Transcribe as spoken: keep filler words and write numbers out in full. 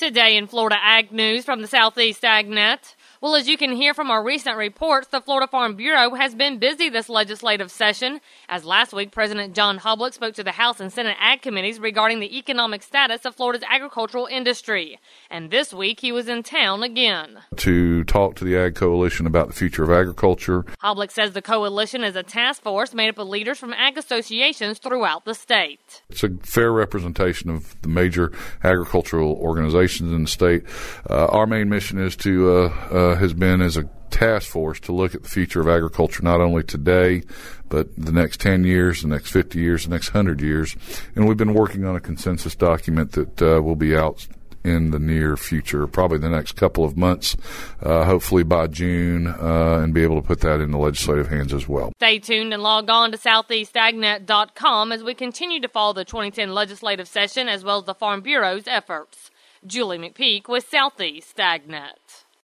Today in Florida Ag News from the Southeast AgNet. Well, as you can hear from our recent reports, the Florida Farm Bureau has been busy this legislative session, as last week President John Hublich spoke to the House and Senate Ag Committees regarding the economic status of Florida's agricultural industry. And this week he was in town again to talk to the Ag Coalition about the future of agriculture. Hublich says the coalition is a task force made up of leaders from ag associations throughout the state. It's a fair representation of the major agricultural organizations in the state. Uh, our main mission is to uh, uh, has been as a task force to look at the future of agriculture, not only today, but the next ten years, the next fifty years, the next one hundred years. And we've been working on a consensus document that uh, will be out in the near future, probably the next couple of months, uh, hopefully by June, uh, and be able to put that in the legislative hands as well. Stay tuned and log on to southeast agnet dot com as we continue to follow the twenty ten legislative session as well as the Farm Bureau's efforts. Julie McPeak with Southeast AgNet.